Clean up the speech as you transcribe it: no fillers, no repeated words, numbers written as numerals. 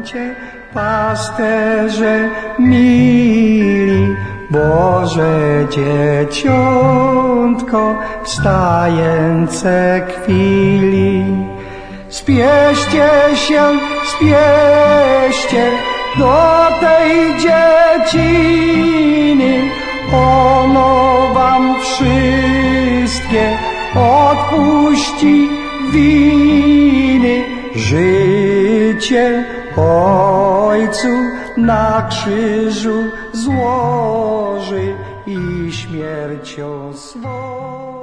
Cię, pasterze mili, Boże dzieciątko, wstające chwili. Spieszcie się, spieszcie do tej dzieciny, ono wam wszystkie odpuści winy. Życie Ojcu na krzyżu złoży i śmiercią swą